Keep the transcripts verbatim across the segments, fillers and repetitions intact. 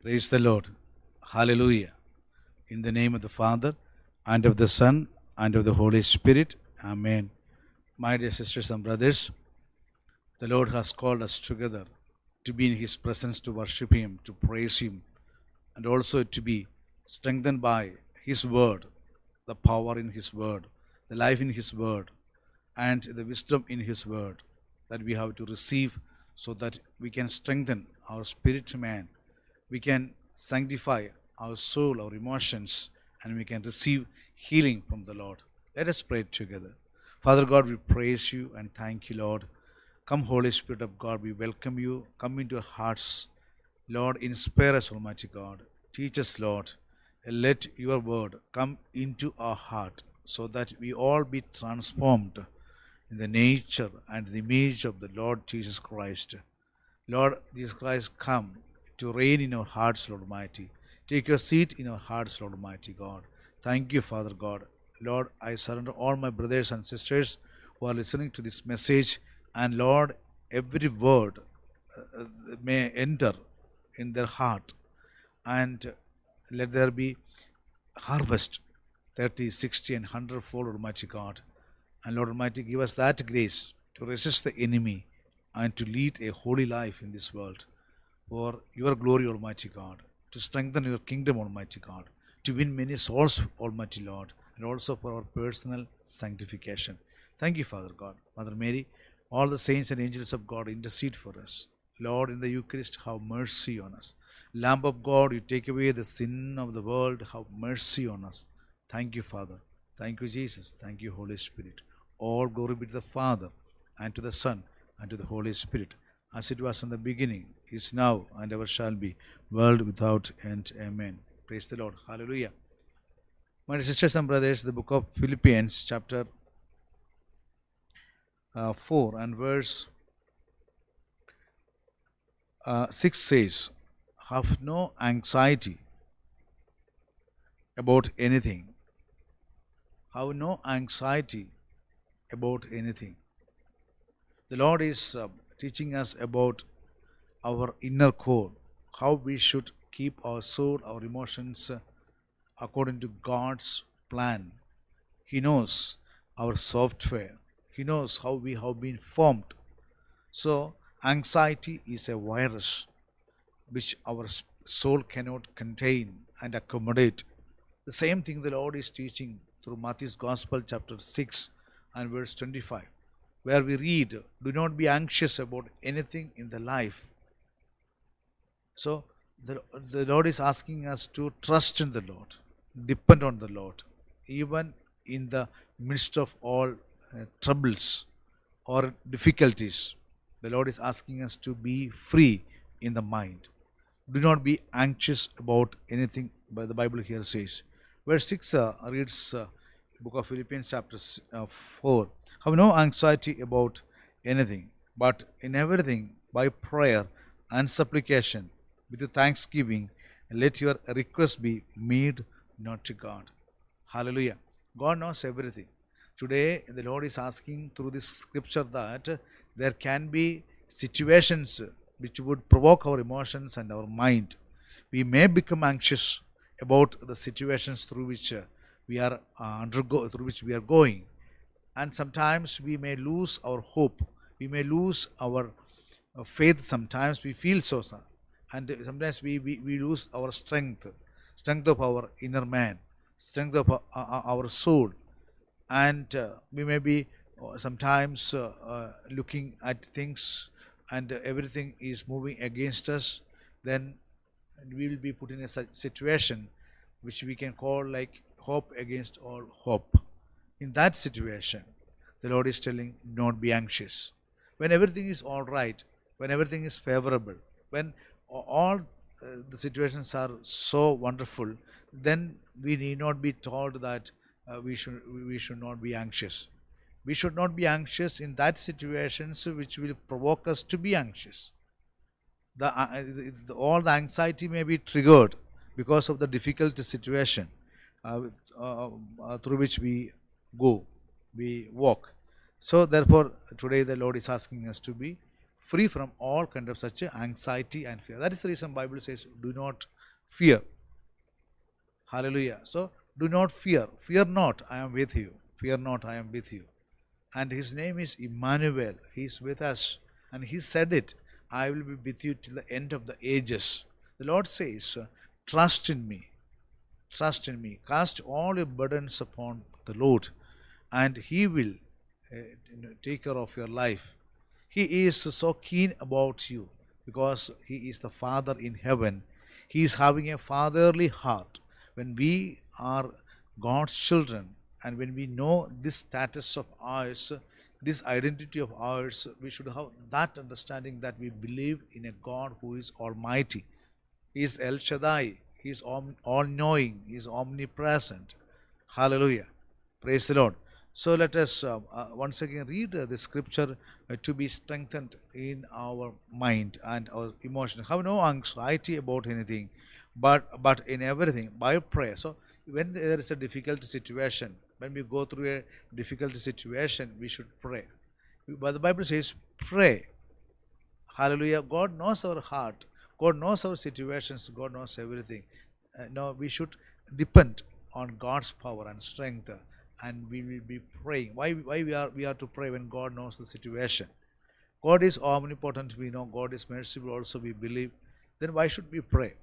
Praise the Lord. Hallelujah. In the name of the Father, and of the Son, and of the Holy Spirit. Amen. My dear sisters and brothers, the Lord has called us together to be in His presence, to worship Him, to praise Him, and also to be strengthened by His Word, the power in His Word, the life in His Word, and the wisdom in His Word that we have to receive so that we can strengthen our spirit man, we can sanctify our soul, our emotions, and we can receive healing from the Lord. Let us pray together. Father God, we praise you and thank you, Lord. Come, Holy Spirit of God, we welcome you. Come into our hearts. Lord, inspire us, Almighty God. Teach us, Lord. Let your word come into our heart so that we all be transformed in the nature and the image of the Lord Jesus Christ. Lord Jesus Christ, come to reign in our hearts, Lord Almighty. Take your seat in our hearts, Lord Almighty God. Thank you, Father God. Lord, I surrender all my brothers and sisters who are listening to this message. And Lord, every word uh, may enter in their heart. And let there be harvest, thirty, sixty, and one hundred fold, Almighty God. And Lord Almighty, give us that grace to resist the enemy and to lead a holy life in this world for your glory, Almighty God, to strengthen your kingdom, Almighty God, to win many souls, Almighty Lord, and also for our personal sanctification. Thank you, Father God. Mother Mary, all the saints and angels of God, intercede for us. Lord, in the Eucharist, have mercy on us. Lamb of God, you take away the sin of the world, have mercy on us. Thank you, Father. Thank you, Jesus. Thank you, Holy Spirit. All glory be to the Father, and to the Son, and to the Holy Spirit, as it was in the beginning, is now, and ever shall be, world without end. Amen. Praise the Lord. Hallelujah. My sisters and brothers, the book of Philippians, chapter uh, four, and verse uh, six says, have no anxiety about anything. Have no anxiety about anything. The Lord is uh, teaching us about our inner core, how we should keep our soul, our emotions uh, according to God's plan. He knows our software. He knows how we have been formed. So, anxiety is a virus which our soul cannot contain and accommodate. The same thing the Lord is teaching through Matthew's Gospel, chapter six and verse twenty-five, where we read, do not be anxious about anything in the life. So, the, the Lord is asking us to trust in the Lord, depend on the Lord, even in the midst of all uh, troubles or difficulties. The Lord is asking us to be free in the mind. Do not be anxious about anything, but the Bible here says. Verse six uh, reads uh, book of Philippians chapter uh, four. Have no anxiety about anything, but in everything by prayer and supplication with thanksgiving, let your request be made known to God. Hallelujah. God knows everything. Today, the Lord is asking through this scripture that there can be situations which would provoke our emotions and our mind. We may become anxious about the situations through which uh, we are uh, undergo, through which we are going, and sometimes we may lose our hope. We may lose our uh, faith. Sometimes we feel so, sir. And sometimes we, we, we lose our strength, strength of our inner man, strength of our, our soul, and uh, we may be uh, sometimes uh, uh, looking at things and uh, everything is moving against us. Then we will be put in a situation which we can call like hope against all hope. In that situation, the Lord is telling, don't be anxious. When everything is all right, when everything is favorable, when all uh, the situations are so wonderful, then we need not be told that uh, we should we should not be anxious. We should not be anxious in that situations which will provoke us to be anxious. The, uh, the, all the anxiety may be triggered because of the difficult situation uh, uh, uh, through which we go, we walk. So therefore, today the Lord is asking us to be free from all kind of such anxiety and fear. That is the reason Bible says, do not fear. Hallelujah. So, do not fear. Fear not, I am with you. Fear not, I am with you. And his name is Emmanuel. He is with us. And he said it, I will be with you till the end of the ages. The Lord says, trust in me. Trust in me. Cast all your burdens upon the Lord, and he will uh, take care of your life. He is so keen about you because he is the Father in heaven. He is having a fatherly heart. When we are God's children, and when we know this status of ours, this identity of ours, we should have that understanding that we believe in a God who is almighty. He is El Shaddai. He is all-knowing. He is omnipresent. Hallelujah. Praise the Lord. So let us uh, uh, once again read uh, the scripture uh, to be strengthened in our mind and our emotion. Have no anxiety about anything, but but in everything by prayer. So when there is a difficult situation, when we go through a difficult situation, we should pray. But the Bible says, pray. Hallelujah. God knows our heart. God knows our situations. God knows everything. Uh, no, we should depend on God's power and strength, uh, and we will be praying. Why, why we are we are to pray when God knows the situation? God is omnipotent. We know God is merciful. Also, we believe. Then why should we pray?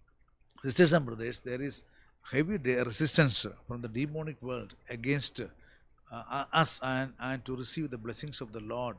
Sisters and brothers, there is heavy resistance from the demonic world against uh, us and, and to receive the blessings of the Lord.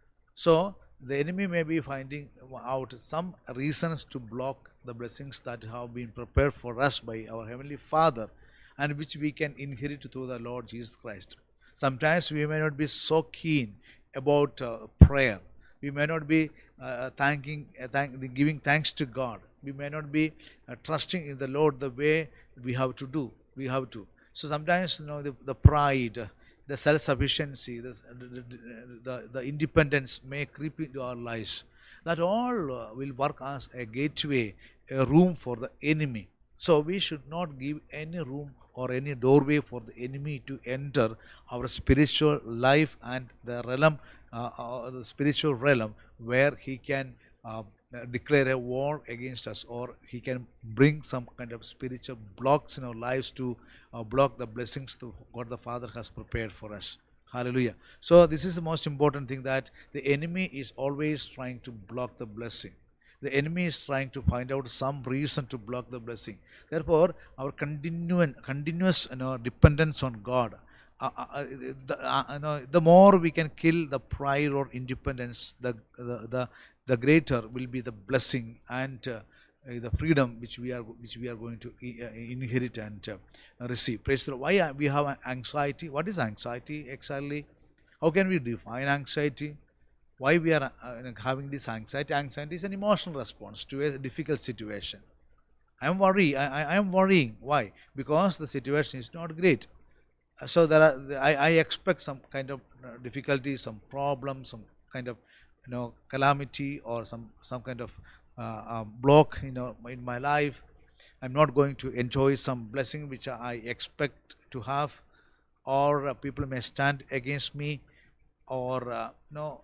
So, the enemy may be finding out some reasons to block the blessings that have been prepared for us by our Heavenly Father and which we can inherit through the Lord Jesus Christ. Sometimes we may not be so keen about uh, prayer. We may not be uh, thanking, uh, thank, giving thanks to God. We may not be uh, trusting in the Lord the way we have to do. We have to. So sometimes, you know, the, the pride, the self-sufficiency, the, the, the, the independence may creep into our lives. That all uh, will work as a gateway, a room for the enemy. So we should not give any room or any doorway for the enemy to enter our spiritual life and the realm, uh, uh, the spiritual realm where he can uh, declare a war against us, or he can bring some kind of spiritual blocks in our lives to uh, block the blessings that God the Father has prepared for us. Hallelujah. So this is the most important thing, that the enemy is always trying to block the blessing. The enemy is trying to find out some reason to block the blessing. Therefore, our continuing, continuous you know, dependence on God, uh, uh, the, uh, you know, the more we can kill the pride or independence, the the, the the greater will be the blessing and uh, the freedom which we are which we are going to inherit and uh, receive. Praise the Lord. Why we have anxiety? What is anxiety exactly? How can we define anxiety? Why we are uh, having this anxiety? Anxiety is an emotional response to a difficult situation. I am worried. I, I am worrying. Why? Because the situation is not great. So there are. I, I expect some kind of difficulty, some problem, some kind of you know calamity, or some some kind of uh, uh, block you know in my life. I'm not going to enjoy some blessing which I expect to have, or uh, people may stand against me, or uh, you know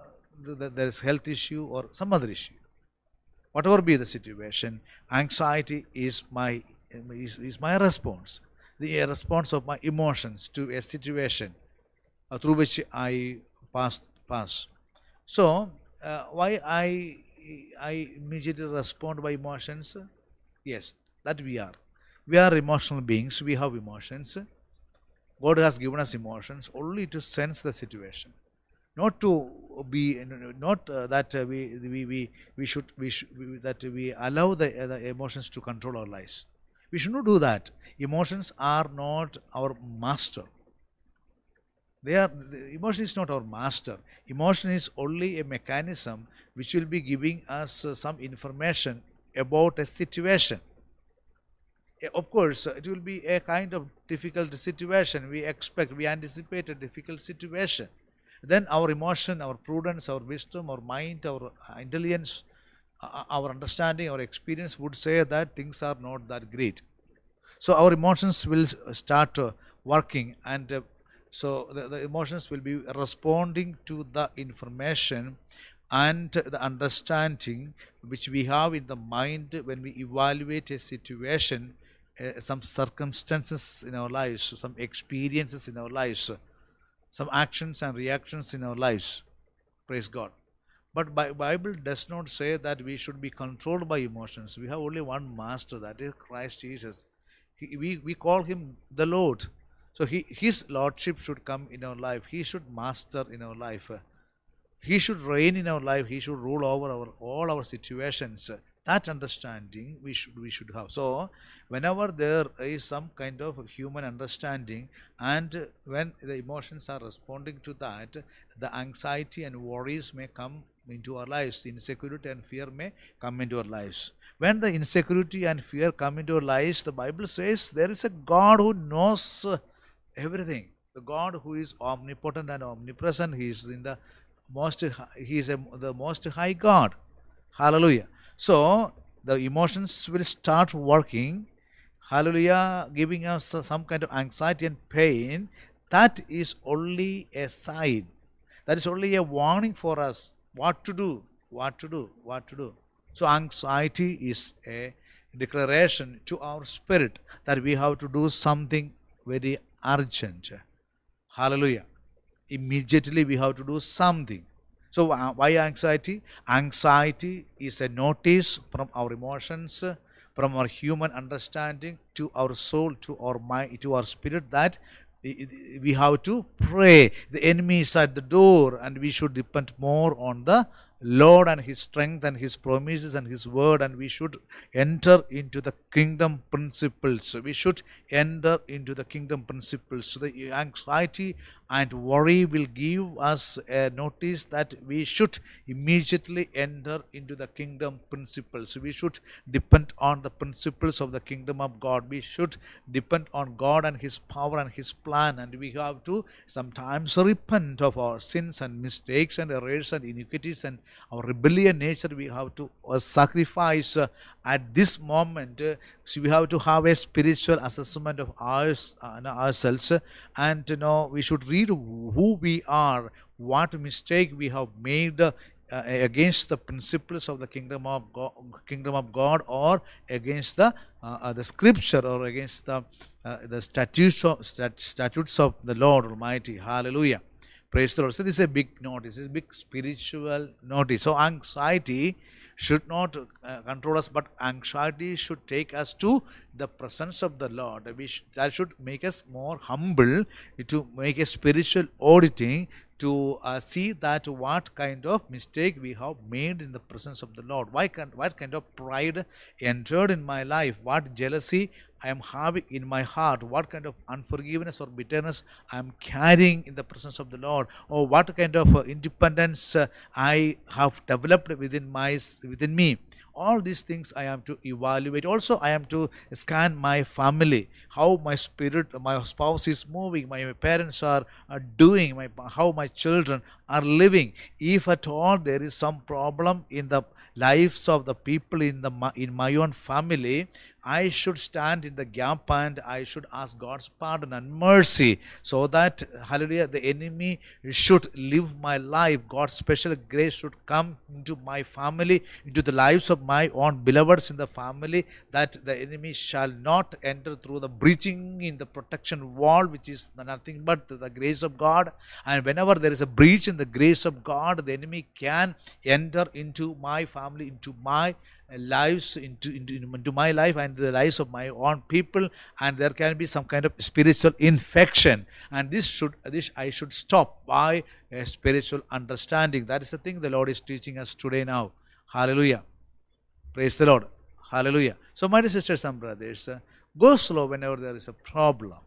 uh, there is health issue or some other issue. Whatever be the situation, anxiety is my is, is my response, the response of my emotions to a situation uh, through which I pass pass. So, uh, why I I immediately respond by emotions? Yes, that we are. We are emotional beings. We have emotions. God has given us emotions only to sense the situation, not to be not uh, that uh, we, we we we should we should we, that we allow the, uh, the emotions to control our lives. We should not do that. Emotions are not our master. They are, the emotion is not our master. Emotion is only a mechanism which will be giving us uh, some information about a situation. Of course, it will be a kind of difficult situation. We expect, we anticipate a difficult situation. Then our emotion, our prudence, our wisdom, our mind, our intelligence, our understanding, our experience would say that things are not that great. So our emotions will start uh, working, and uh, so the, the emotions will be responding to the information and the understanding which we have in the mind when we evaluate a situation, uh, some circumstances in our lives, some experiences in our lives, some actions and reactions in our lives. Praise God. But Bi- Bible does not say that we should be controlled by emotions. We have only one master, that is Christ Jesus. He, we, we call him the Lord. So he, his lordship should come in our life. He should master in our life. He should reign in our life. He should rule over our all our situations. That understanding we should we should have. So whenever there is some kind of human understanding, and when the emotions are responding to that, the anxiety and worries may come into our lives. Insecurity and fear may come into our lives. When the insecurity and fear come into our lives, the Bible says there is a God who knows uh, everything. The God who is omnipotent and omnipresent. He is in the most hi- he is a, the most high God. Hallelujah. So the emotions will start working. Hallelujah, giving us some kind of anxiety and pain. That is only a sign. That is only a warning for us what to do, what to do, what to do. So anxiety is a declaration to our spirit that we have to do something very urgent. Hallelujah. Immediately we have to do something. So uh, why anxiety? Anxiety is a notice from our emotions, uh, from our human understanding to our soul, to our mind, to our spirit, that i- i- we have to pray. The enemy is at the door, and we should depend more on the Lord and His strength and His promises and His word, and we should enter into the kingdom principles. We should enter into the kingdom principles. So the anxiety and worry will give us a notice that we should immediately enter into the kingdom principles. We should depend on the principles of the kingdom of God. We should depend on God and His power and His plan, and we have to sometimes repent of our sins and mistakes and errors and iniquities and our rebellion nature. We have to uh, sacrifice uh, at this moment. Uh, so we have to have a spiritual assessment of ours, uh, ourselves, uh, and you know we should read who we are, what mistake we have made uh, against the principles of the kingdom of God, kingdom of God, or against the uh, uh, the scripture, or against the uh, the statutes of, stat, statutes of the Lord Almighty. Hallelujah. Praise the Lord. So this is a big notice. This is a big spiritual notice. So anxiety should not uh, control us, but anxiety should take us to the presence of the Lord. We sh- that should make us more humble, to make a spiritual auditing, to uh, see that what kind of mistake we have made in the presence of the Lord. Why can, what kind of pride entered in my life? What jealousy I am having in my heart? What kind of unforgiveness or bitterness I am carrying in the presence of the Lord? Or what kind of uh, independence uh, I have developed within my within me? All these things I am to evaluate. Also I am to scan my family, how my spirit, my spouse is moving, my parents are, are doing, my how my children are living. If at all there is some problem in the lives of the people in the in my own family, I should stand in the gap and I should ask God's pardon and mercy, so that, hallelujah, the enemy should live my life. God's special grace should come into my family, into the lives of my own beloveds in the family, that the enemy shall not enter through the breaching in the protection wall, which is nothing but the grace of God. And whenever there is a breach in the grace of God, the enemy can enter into my family, into my lives, into, into into my life and the lives of my own people, and there can be some kind of spiritual infection, and this should this I should stop by a spiritual understanding. That is the thing the Lord is teaching us today now. Hallelujah. Praise the Lord. Hallelujah. So my dear sisters and brothers, uh, go slow whenever there is a problem.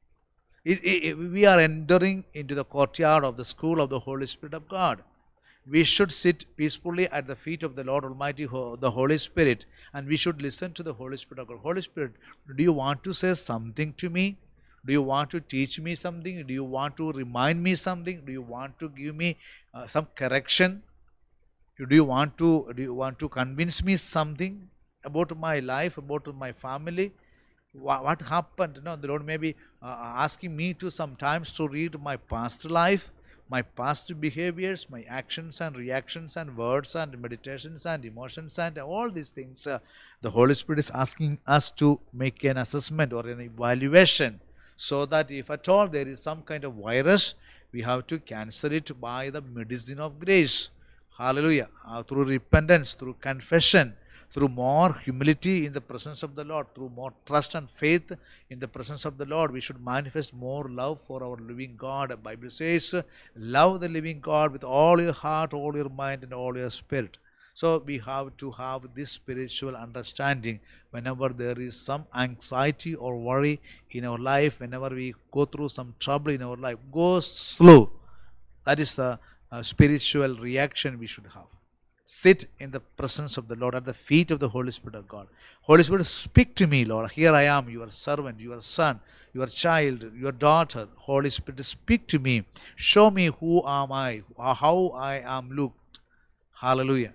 It, it, we are entering into the courtyard of the school of the Holy Spirit of God. We should sit peacefully at the feet of the Lord Almighty, the Holy Spirit, and we should listen to the Holy Spirit of God. Holy Spirit, do you want to say something to me? Do you want to teach me something? Do you want to remind me something? Do you want to give me uh, some correction? Do you want to do you want to convince me something about my life, about my family? What, what happened? You know, the Lord may be uh, asking me to sometimes to read my past life. my past behaviors, my actions and reactions and words and meditations and emotions and all these things. Uh, the Holy Spirit is asking us to make an assessment or an evaluation, so that if at all there is some kind of virus, we have to cancel it by the medicine of grace. Hallelujah. Uh, through repentance, through confession, through more humility in the presence of the Lord, through more trust and faith in the presence of the Lord, we should manifest more love for our living God. The Bible says, love the living God with all your heart, all your mind, and all your spirit. So we have to have this spiritual understanding whenever there is some anxiety or worry in our life, whenever we go through some trouble in our life, go slow. That is the uh, spiritual reaction we should have. Sit in the presence of the Lord, at the feet of the Holy Spirit of God. Holy Spirit, speak to me, Lord. Here I am, your servant, your son, your child, your daughter. Holy Spirit, speak to me. Show me who am I, how I am looked. Hallelujah.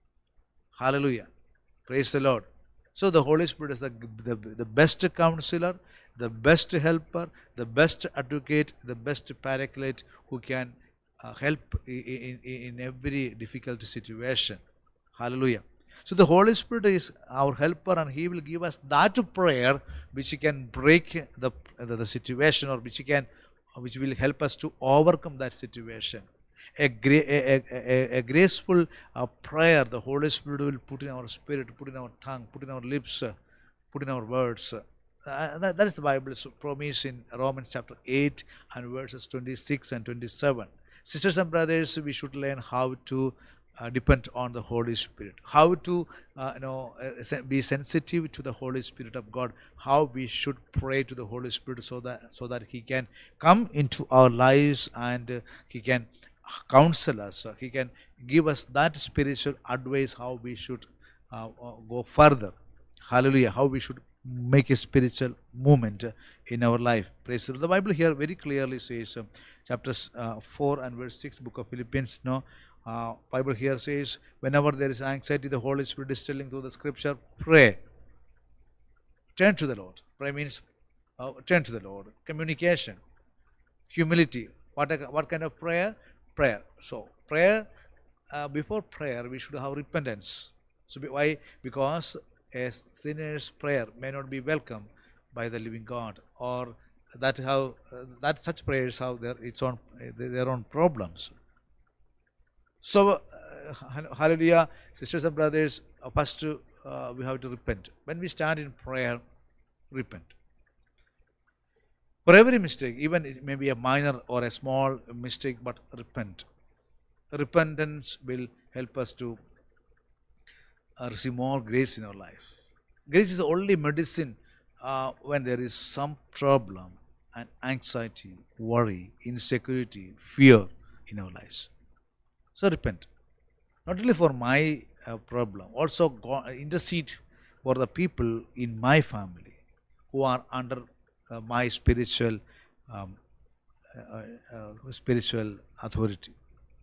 Hallelujah. Praise the Lord. So the Holy Spirit is the, the, the best counselor, the best helper, the best advocate, the best paraclete who can uh, help in, in, in every difficult situation. Hallelujah. So the Holy Spirit is our helper, and He will give us that prayer which can break the, the, the situation, or which can, which will help us to overcome that situation. A, gra a, a, a graceful uh, prayer the Holy Spirit will put in our spirit, put in our tongue, put in our lips, uh, put in our words. Uh, that, that is the Bible's promise in Romans chapter eight and verses twenty-six and twenty-seven. Sisters and brothers, we should learn how to uh, depend on the Holy Spirit, how to uh, you know uh, be sensitive to the Holy Spirit of God, how we should pray to the Holy Spirit so that so that He can come into our lives and uh, He can counsel us. He can give us that spiritual advice how we should uh, go further. Hallelujah. How we should make a spiritual movement in our life. Praise the Lord. The Bible here very clearly says, uh, chapters uh, four and verse six, book of Philippians. No, uh, Bible here says, whenever there is anxiety, the Holy Spirit is telling through the scripture, pray. Turn to the Lord. Pray means uh, turn to the Lord. Communication, humility. What a, what kind of prayer? Prayer. So prayer, uh, before prayer we should have repentance. So why? Because a sinner's prayer may not be welcomed by the living God, or that how uh, that such prayers have their its own their own problems. So uh, hallelujah, sisters and brothers, uh, first uh, we have to repent. When we stand in prayer, repent. For every mistake, even it may be a minor or a small mistake, but repent. Repentance will help us to uh, receive more grace in our life. Grace is the only medicine uh, when there is some problem and anxiety, worry, insecurity, fear in our lives. So repent. Not only for my uh, problem, also go, intercede for the people in my family who are under Uh, my spiritual um, uh, uh, spiritual authority.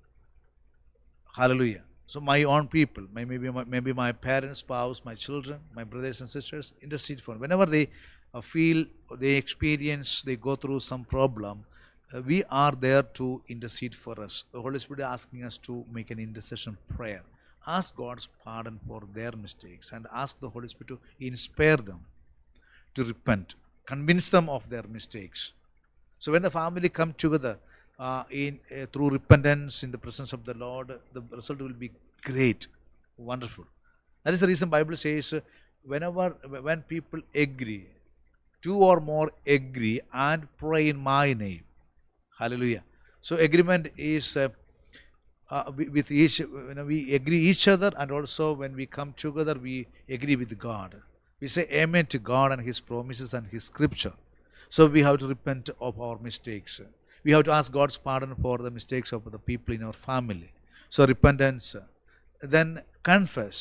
Hallelujah. So my own people, my, maybe, my, maybe my parents, spouse, my children, my brothers and sisters, intercede for them. Whenever they uh, feel, they experience, they go through some problem, uh, we are there to intercede for us. The Holy Spirit is asking us to make an intercession prayer. Ask God's pardon for their mistakes, and ask the Holy Spirit to inspire them to repent. Convince them of their mistakes. So when the family come together uh, in uh, through repentance in the presence of the Lord, the result will be great, wonderful. That is the reason Bible says, uh, whenever when people agree, two or more agree and pray in my name. Hallelujah. So agreement is uh, uh, with each, you know, we agree each other, and also when we come together, we agree with God. We say amen to God and His promises and His scripture. So we have to repent of our mistakes. We have to ask God's pardon for the mistakes of the people in our family. So repentance. Then confess.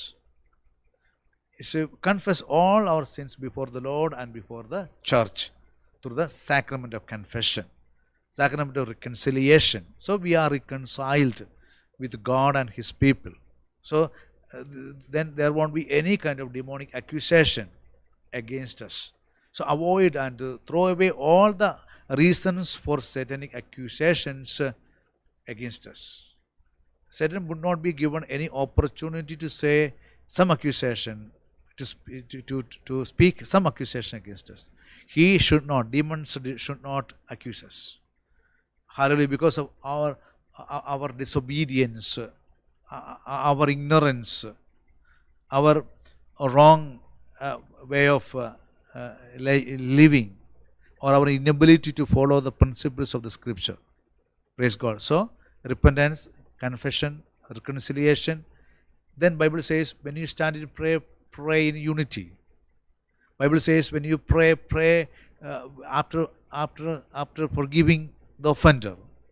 So confess all our sins before the Lord and before the church through the sacrament of confession, sacrament of reconciliation. So we are reconciled with God and His people. So Uh, then there won't be any kind of demonic accusation against us. So avoid and uh, throw away all the reasons for satanic accusations uh, against us. Satan would not be given any opportunity to say some accusation, to, to, to, to speak some accusation against us. He should not, demons should not accuse us. Hallelujah, because of our, our disobedience, our ignorance, our wrong uh, way of uh, uh, living, or our inability to follow the principles of the scripture. Praise God. So, repentance, confession, reconciliation. Then Bible says, when you stand in prayer, pray in unity. Bible says, when you pray, pray uh, after, after, after forgiving the offender.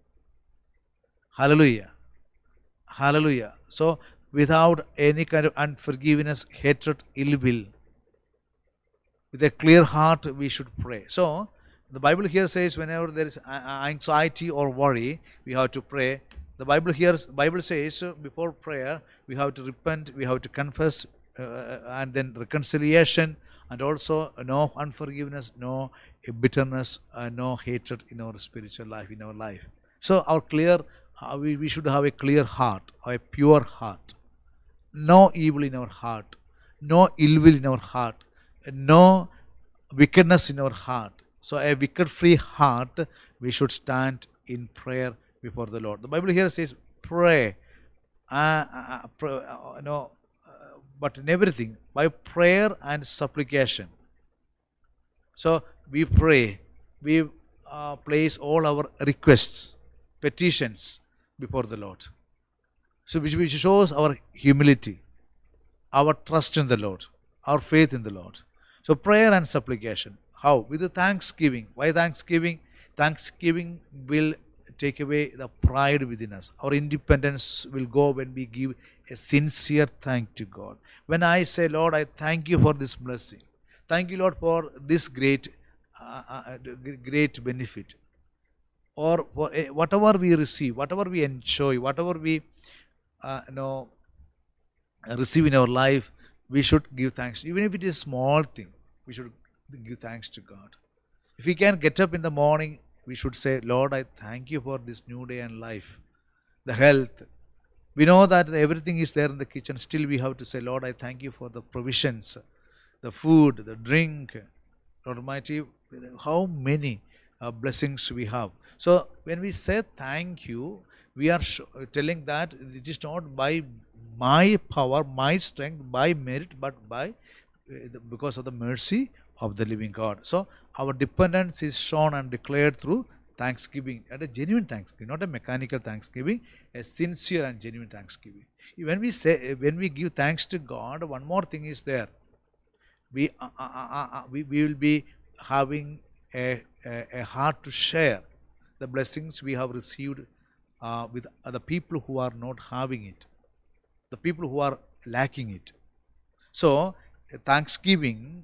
Hallelujah. Hallelujah. So, without any kind of unforgiveness, hatred, ill will, with a clear heart, we should pray. So, the Bible here says whenever there is anxiety or worry, we have to pray. The Bible here, Bible says before prayer, we have to repent, we have to confess, uh, and then reconciliation, and also no unforgiveness, no bitterness, uh, no hatred in our spiritual life, in our life. So, our clear, uh, we, we should have a clear heart, a pure heart. No evil in our heart, no ill will in our heart, no wickedness in our heart. So, a wicked-free heart, we should stand in prayer before the Lord. The Bible here says, pray, uh, uh, pray uh, no, uh, but in everything, by prayer and supplication. So, we pray, we uh, place all our requests, petitions before the Lord. So, which, which shows our humility, our trust in the Lord, our faith in the Lord. So, prayer and supplication. How? With the thanksgiving. Why thanksgiving? Thanksgiving will take away the pride within us. Our independence will go when we give a sincere thank to God. When I say, Lord, I thank you for this blessing. Thank you, Lord, for this great, uh, uh, great benefit. Or for uh, whatever we receive, whatever we enjoy, whatever we uh, you know, receive in our life, we should give thanks. Even if it is a small thing, we should give thanks to God. If we can get up in the morning, we should say, Lord, I thank you for this new day and life, the health. We know that everything is there in the kitchen. Still we have to say, Lord, I thank you for the provisions, the food, the drink. Lord Almighty, how many uh, blessings we have. So when we say thank you, we are telling that it is not by my power, my strength, by merit, but by uh, because of the mercy of the living God. So, our dependence is shown and declared through thanksgiving, and a genuine thanksgiving, not a mechanical thanksgiving, a sincere and genuine thanksgiving. When we say, when we give thanks to God, one more thing is there. We, uh, uh, uh, uh, we, we will be having a, a, a heart to share the blessings we have received uh, with other people who are not having it, the people who are lacking it. So, thanksgiving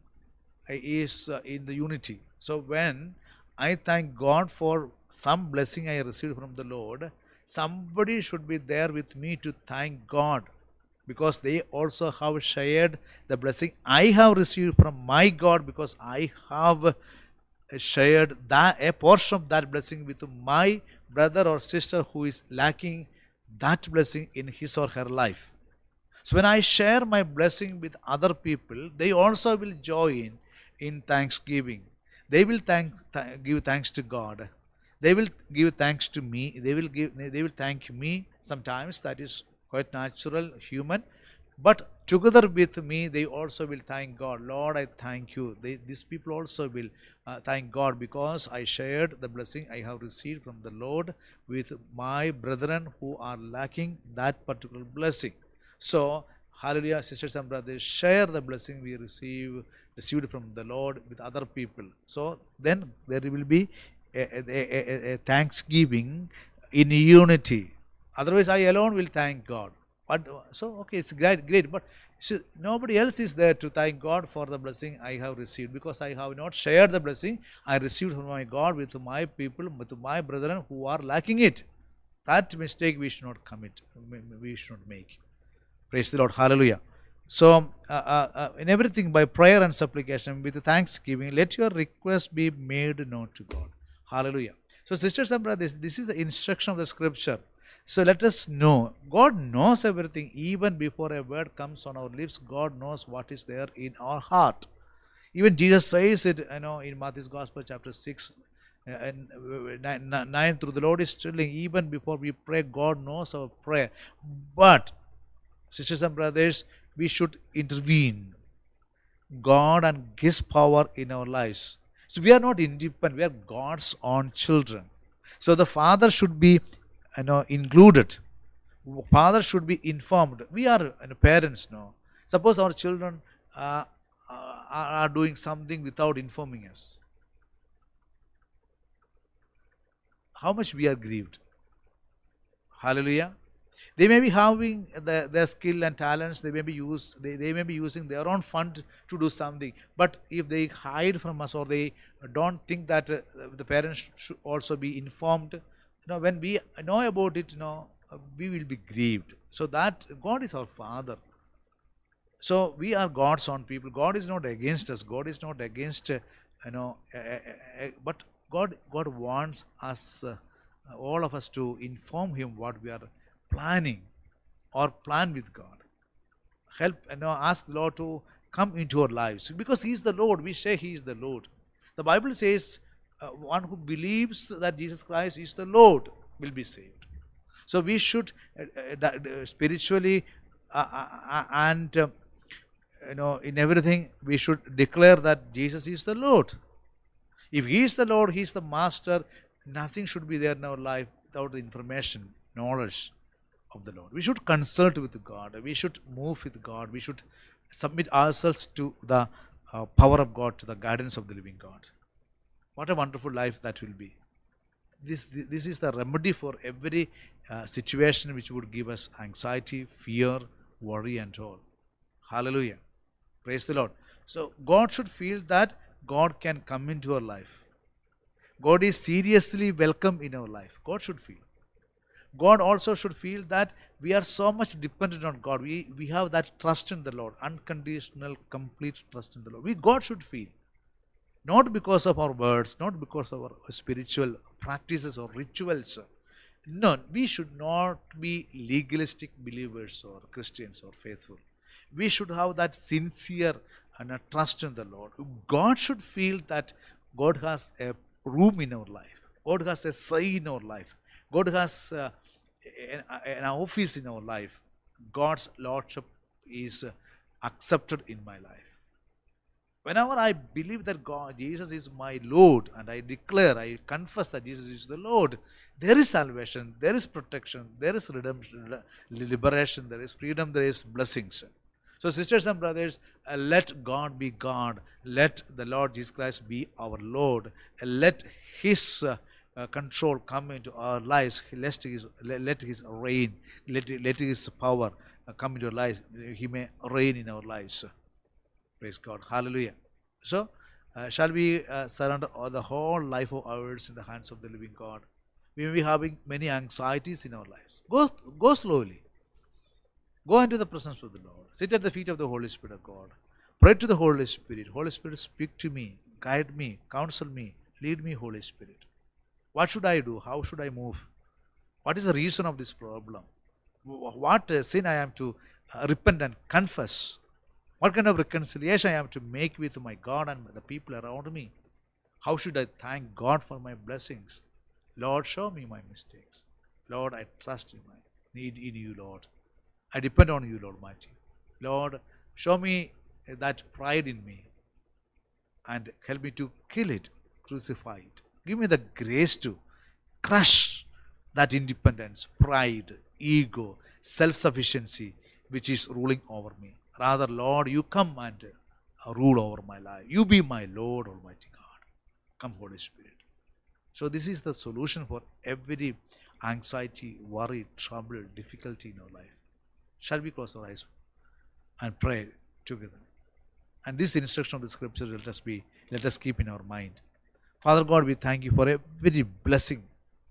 is uh, in the unity. So when I thank God for some blessing I received from the Lord, somebody should be there with me to thank God, because they also have shared the blessing I have received from my God, because I have shared that a portion of that blessing with my brother or sister who is lacking that blessing in his or her life. So when I share my blessing with other people, they also will join in thanksgiving. They will thank, th- give thanks to God. They will give thanks to me. They will give. They will thank me. Sometimes that is quite natural, human. But together with me, they also will thank God. Lord, I thank you. They, these people also will uh, thank God, because I shared the blessing I have received from the Lord with my brethren who are lacking that particular blessing. So, hallelujah, sisters and brothers, share the blessing we receive received from the Lord with other people. So, then there will be a, a, a, a thanksgiving in unity. Otherwise, I alone will thank God. But, so, okay, it's great, great. But so nobody else is there to thank God for the blessing I have received, because I have not shared the blessing I received from my God with my people, with my brethren who are lacking it. That mistake we should not commit, we should not make. Praise the Lord. Hallelujah. So, uh, uh, uh, in everything by prayer and supplication with thanksgiving, let your request be made known to God. Hallelujah. So, sisters and brothers, this is the instruction of the scripture. So let us know, God knows everything. Even before a word comes on our lips, God knows what is there in our heart. Even Jesus says it, you know, in Matthew's Gospel, chapter six uh, and uh, nine, nine through, the Lord is telling, even before we pray, God knows our prayer. But, sisters and brothers, we should intervene. God and His power in our lives. So we are not independent, we are God's own children. So the Father should be, you know, included. Father should be informed. We are, you know, parents now. Suppose our children uh, uh, are doing something without informing us. How much we are grieved. Hallelujah. They may be having the, their skill and talents, they may be use, they, they may be using their own fund to do something. But if they hide from us, or they don't think that uh, the parents should also be informed, you know, when we know about it, you know, we will be grieved. So that God is our Father. So we are God's own people. God is not against us. God is not against, uh, you know, uh, uh, uh, but God, God wants us, uh, all of us, to inform Him what we are planning, or plan with God. Help, you know, ask the Lord to come into our lives, because He is the Lord. We say He is the Lord. The Bible says uh, one who believes that Jesus Christ is the Lord will be saved. So we should uh, uh, spiritually uh, uh, and uh, you know, in everything we should declare that Jesus is the Lord. If He is the Lord, He is the Master, nothing should be there in our life without the information, knowledge of the Lord. We should consult with God. We should move with God. We should submit ourselves to the uh, power of God, to the guidance of the living God. What a wonderful life that will be. This, this is the remedy for every uh, situation which would give us anxiety, fear, worry and all. Hallelujah. Praise the Lord. So God should feel that God can come into our life. God is seriously welcome in our life. God should feel. God also should feel that we are so much dependent on God. We, we have that trust in the Lord, unconditional, complete trust in the Lord. We, God should feel. Not because of our words, not because of our spiritual practices or rituals. No, we should not be legalistic believers or Christians or faithful. We should have that sincere and a trust in the Lord. God should feel that God has a room in our life. God has a say in our life. God has uh, an, an office in our life. God's Lordship is uh, accepted in my life. Whenever I believe that God, Jesus is my Lord, and I declare, I confess that Jesus is the Lord, there is salvation, there is protection, there is redemption, liberation, there is freedom, there is blessings. So sisters and brothers, uh, let God be God. Let the Lord Jesus Christ be our Lord. Uh, let His uh, uh, control come into our lives. Let His, let, let his reign, let, let His power uh, come into our lives. He may reign in our lives. Praise God. Hallelujah. So, uh, shall we uh, surrender all the whole life of ours in the hands of the living God? We may be having many anxieties in our lives. Go, go slowly. Go into the presence of the Lord. Sit at the feet of the Holy Spirit of God. Pray to the Holy Spirit. Holy Spirit, speak to me, guide me, counsel me, lead me, Holy Spirit. What should I do? How should I move? What is the reason of this problem? What uh, sin I am to uh, repent and confess? What kind of reconciliation I am to make with my God and the people around me? How should I thank God for my blessings? Lord, show me my mistakes. Lord, I trust in my need in you, Lord. I depend on you, Lord Almighty. Lord, show me that pride in me and help me to kill it, crucify it. Give me the grace to crush that independence, pride, ego, self-sufficiency which is ruling over me. Rather, Lord, you come and rule over my life. You be my Lord, Almighty God. Come, Holy Spirit. So this is the solution for every anxiety, worry, trouble, difficulty in our life. Shall we close our eyes and pray together? And this instruction of the scripture, let us be, let us keep in our mind. Father God, we thank you for every blessing,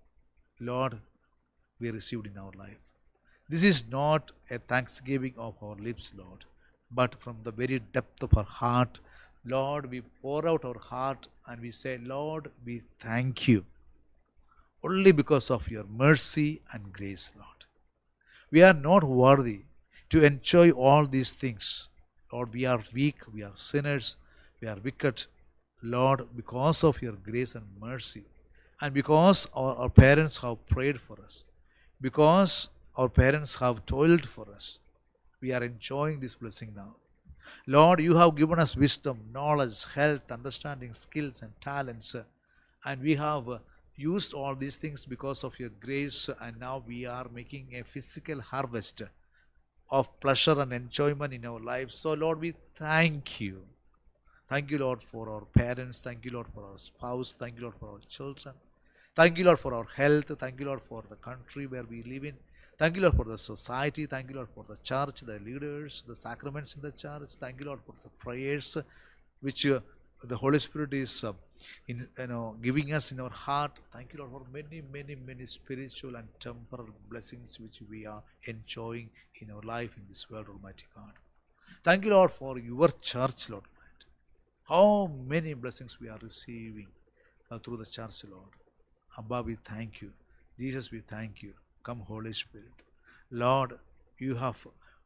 Lord, we received in our life. This is not a thanksgiving of our lips, Lord, but from the very depth of our heart, Lord, we pour out our heart and we say, Lord, we thank you. only because of your mercy and grace, Lord. We are not worthy to enjoy all these things. Lord, we are weak, we are sinners, we are wicked. Lord, because of your grace and mercy, and because our, our parents have prayed for us, because our parents have toiled for us, we are enjoying this blessing now. Lord, you have given us wisdom, knowledge, health, understanding, skills, and talents. uh, And we have uh, used all these things because of your grace, and now we are making a physical harvest of pleasure and enjoyment in our lives. So, Lord, we thank you. Thank you, Lord, for our parents. Thank you, Lord, for our spouse. Thank you, Lord, for our children. Thank you, Lord, for our health. Thank you, Lord, for the country where we live in. Thank you, Lord, for the society. Thank you, Lord, for the church, the leaders, the sacraments in the church. Thank you, Lord, for the prayers which uh, the Holy Spirit is uh, in, you know, giving us in our heart. Thank you, Lord, for many, many, many spiritual and temporal blessings which we are enjoying in our life in this world, Almighty God. Thank you, Lord, for your church, Lord. How many blessings we are receiving uh, through the church, Lord. Abba, we thank you. Jesus, we thank you. Come, Holy Spirit. Lord, you have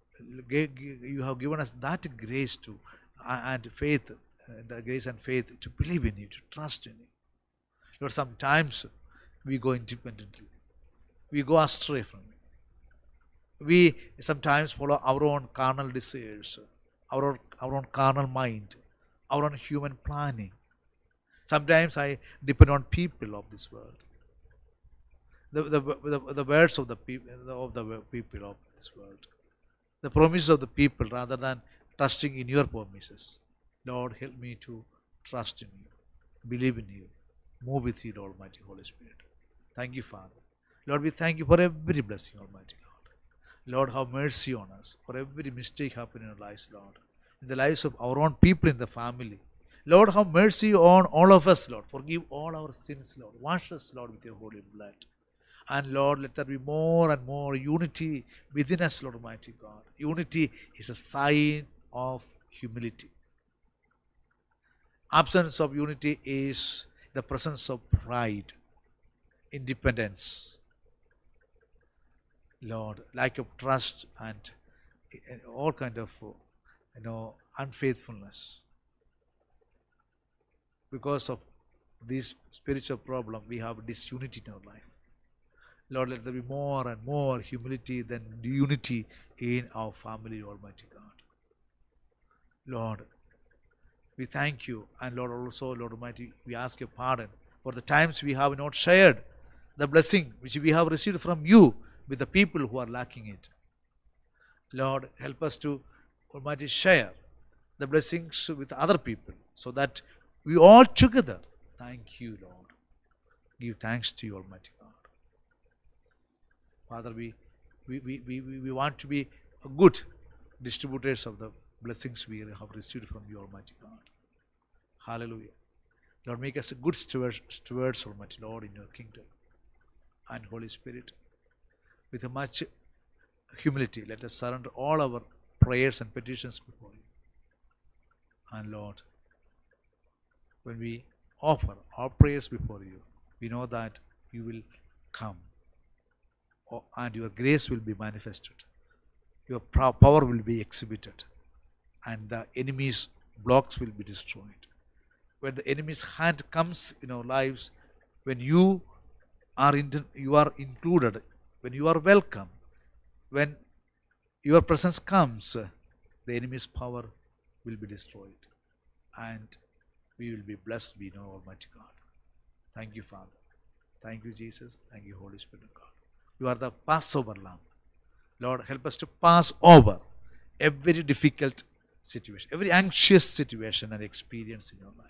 you have given us that grace to uh, and faith, uh, the grace and faith to believe in you, to trust in you. Lord, sometimes we go independently. We go astray from you. We sometimes follow our own carnal desires, our, our own carnal mind, our own human planning. Sometimes I depend on people of this world. The, the, the, the words of the people of the people of this world. The promises of the people rather than trusting in your promises. Lord, help me to trust in you, believe in you, move with you, Almighty Holy Spirit. Thank you, Father. Lord, we thank you for every blessing, Almighty Lord. Lord, have mercy on us for every mistake happened in our lives, Lord. In the lives of our own people in the family. Lord, have mercy on all of us, Lord. Forgive all our sins, Lord. Wash us, Lord, with your holy blood. And Lord, let there be more and more unity within us, Lord Almighty God. Unity is a sign of humility. Absence of unity is the presence of pride, independence, Lord, lack of trust, and all kind of, you know, unfaithfulness. Because of this spiritual problem, we have disunity in our life. Lord, let there be more and more humility than unity in our family, Almighty God. Lord, we thank you, and Lord, also, Lord Almighty, we ask your pardon for the times we have not shared the blessing which we have received from you with the people who are lacking it. Lord, help us to, Almighty, share the blessings with other people so that we all together, thank you, Lord, give thanks to you, Almighty God. Father, we, we, we, we, we want to be good distributors of the blessings we have received from you, Almighty God. Hallelujah. Lord, make us good stewards, stewards, Almighty Lord, in your kingdom. And Holy Spirit, with much humility, let us surrender all our prayers and petitions before you. And Lord, when we offer our prayers before you, we know that you will come and your grace will be manifested. Your power will be exhibited. And the enemy's blocks will be destroyed. When the enemy's hand comes in our lives, when you are, in, you are included, when you are welcome, when your presence comes, the enemy's power will be destroyed. And we will be blessed, we know, Almighty God. Thank you, Father. Thank you, Jesus. Thank you, Holy Spirit of God. You are the Passover Lamb. Lord, help us to pass over every difficult situation, every anxious situation and experience in your life.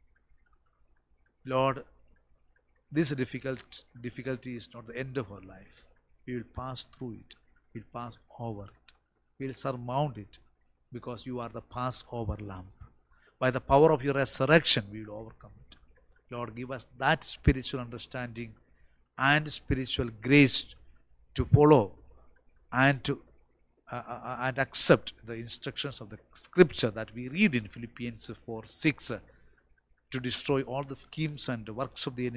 Lord, this difficult difficulty is not the end of our life. We will pass through it. We will pass over it. We will surmount it because you are the Passover Lamb. By the power of your resurrection, we will overcome it. Lord, give us that spiritual understanding and spiritual grace to follow and to uh, uh, and accept the instructions of the scripture that we read in Philippians four six uh, to destroy all the schemes and works of the enemy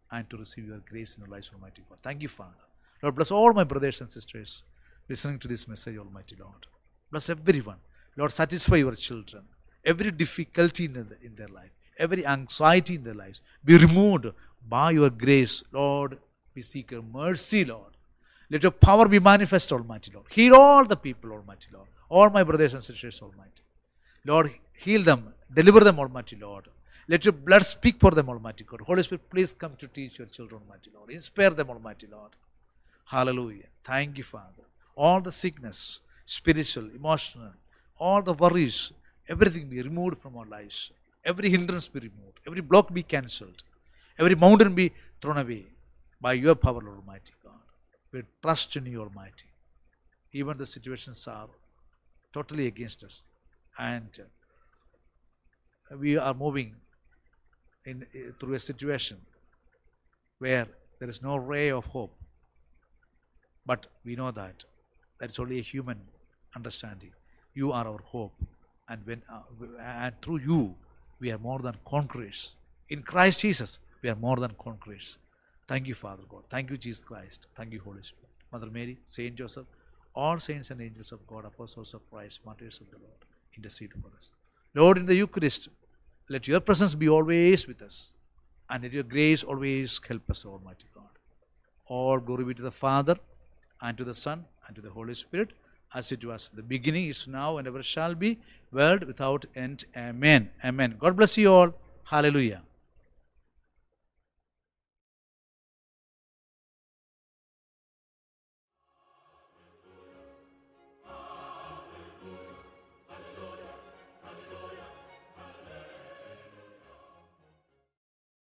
and to receive your grace in your lives, Almighty God. Thank you, Father. Lord, bless all my brothers and sisters listening to this message, Almighty Lord. Bless everyone. Lord, satisfy your children. Every difficulty in, the, in their life, every anxiety in their lives, be removed by your grace. Lord, we seek your mercy, Lord. Let your power be manifest, Almighty Lord. Heal all the people, Almighty Lord. All my brothers and sisters, Almighty. Lord, heal them. Deliver them, Almighty Lord. Let your blood speak for them, Almighty God. Holy Spirit, please come to teach your children, Almighty Lord. Inspire them, Almighty Lord. Hallelujah. Thank you, Father. All the sickness, spiritual, emotional, all the worries, everything be removed from our lives. Every hindrance be removed. Every block be cancelled. Every mountain be thrown away by your power, Lord Almighty God. We trust in you, Almighty. Even the situations are totally against us. And we are moving in through a situation where there is no ray of hope. But we know that that's only a human understanding. You are our hope, and when uh, and through you we are more than conquerors. In Christ Jesus we are more than conquerors. Thank you, Father God. Thank you, Jesus Christ. Thank you, Holy Spirit. Mother Mary, Saint Joseph, all saints and angels of God, apostles of Christ, martyrs of the Lord, intercede for us. Lord, in the Eucharist, let your presence be always with us, and let your grace always help us, Almighty God. All glory be to the Father, and to the Son, and to the Holy Spirit, as it was in the beginning, is now, and ever shall be, world without end. Amen. Amen. God bless you all. Hallelujah.